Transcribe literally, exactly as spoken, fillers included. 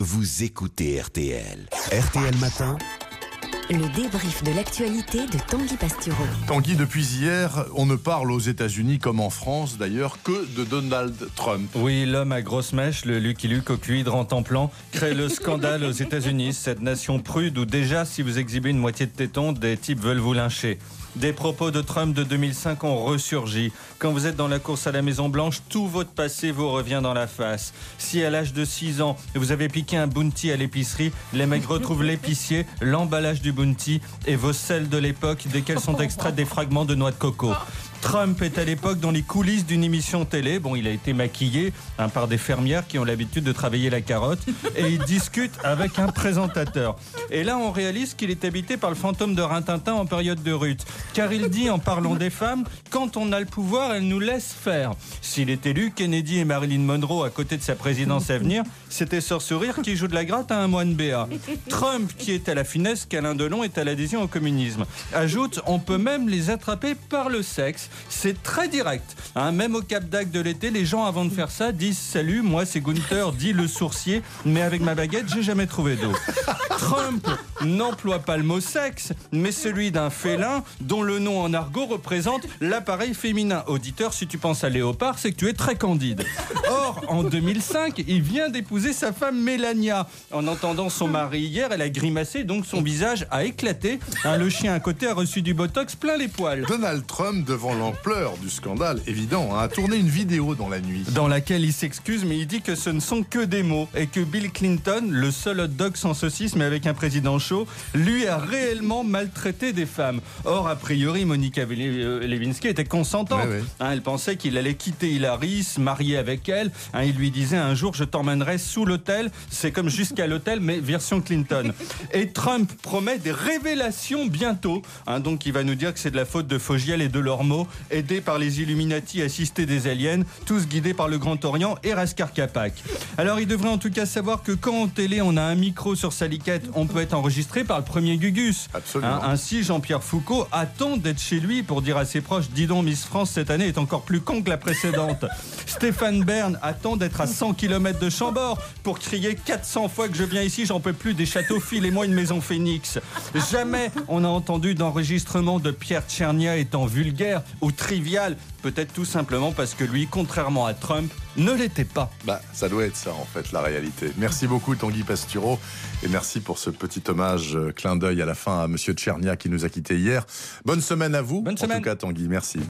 vous écoutez R T L. R T L Matin. Le débrief de l'actualité de Tanguy Pastureau. Tanguy, depuis hier, on ne parle aux États-Unis comme en France d'ailleurs que de Donald Trump. Oui, l'homme à grosse mèche, le Lucky Luke au cuivre en temps-plan, crée le scandale aux États-Unis, cette nation prude où déjà, si vous exhibez une moitié de téton, des types veulent vous lyncher. Des propos de Trump de deux mille cinq ont ressurgi. Quand vous êtes dans la course à la Maison-Blanche, tout votre passé vous revient dans la face. Si à l'âge de six ans, vous avez piqué un bounty à l'épicerie, les mecs retrouvent l'épicier, l'emballage du bounty et vos selles de l'époque desquelles sont extraits des fragments de noix de coco. Trump est à l'époque dans les coulisses d'une émission télé. Bon, il a été maquillé hein, par des fermières qui ont l'habitude de travailler la carotte et il discute avec un présentateur. Et là, on réalise qu'il est habité par le fantôme de Rintintin en période de rut. Car il dit, en parlant des femmes, quand on a le pouvoir, elles nous laissent faire. S'il est élu, Kennedy et Marilyn Monroe, à côté de sa présidence à venir, c'était Sœur Sourire qui joue de la gratte à un moine béat. Trump, qui est à la finesse, qu'Alain Delon est à l'adhésion au communisme. Ajoute, on peut même les attraper par le sexe. C'est très direct. Hein, même au Cap d'Agde de l'été, les gens, avant de faire ça, disent « Salut, moi c'est Gunther, dit le sourcier, mais avec ma baguette, j'ai jamais trouvé d'eau. » Trump n'emploie pas le mot sexe, mais celui d'un félin dont le nom en argot représente l'appareil féminin. Auditeur, si tu penses à Léopard, c'est que tu es très candide. Or, en deux mille cinq, il vient d'épouser sa femme Mélania. En entendant son mari hier, elle a grimacé, donc son visage a éclaté. Hein, le chien à côté a reçu du botox plein les poils. Donald Trump, devant l'ampleur du scandale, évident, hein, a tourné une vidéo dans la nuit. Dans laquelle il s'excuse, mais il dit que ce ne sont que des mots et que Bill Clinton, le seul hot dog sans saucisse mais avec un président chaud, lui a réellement maltraité des femmes. Or, a priori, Monica Lewinsky était consentante. Oui, oui. Hein, elle pensait qu'il allait quitter Hillary, se marier avec elle. Hein, il lui disait un jour, je t'emmènerai sous l'hôtel. C'est comme jusqu'à l'hôtel, mais version Clinton. Et Trump promet des révélations bientôt. Hein, donc, il va nous dire que c'est de la faute de Fogiel et de leurs mots, aidés par les Illuminati, assistés des aliens, tous guidés par le Grand Orient et Raskar Kapak. Alors, il devrait en tout cas savoir que quand en télé, on a un micro sur sa liquette, on peut être enregistré par le premier Gugus. Absolument. Hein, ainsi, Jean-Pierre Foucault attend d'être chez lui pour dire à ses proches « Dis donc, Miss France, cette année est encore plus con que la précédente. » Stéphane Bern attend d'être à cent kilomètres de Chambord pour crier quatre cents fois que je viens ici, j'en peux plus des châteaux, filez-moi une maison phénix. Jamais on a entendu d'enregistrement de Pierre Tchernia étant vulgaire ou trivial, peut-être tout simplement parce que lui, contrairement à Trump, ne l'était pas. Bah, ça doit être ça en fait, la réalité. Merci beaucoup Tanguy Pastureau et merci pour ce petit hommage, euh, clin d'œil à la fin à Monsieur Tchernia qui nous a quittés hier. Bonne semaine à vous. Bonne en semaine. tout cas Tanguy, merci.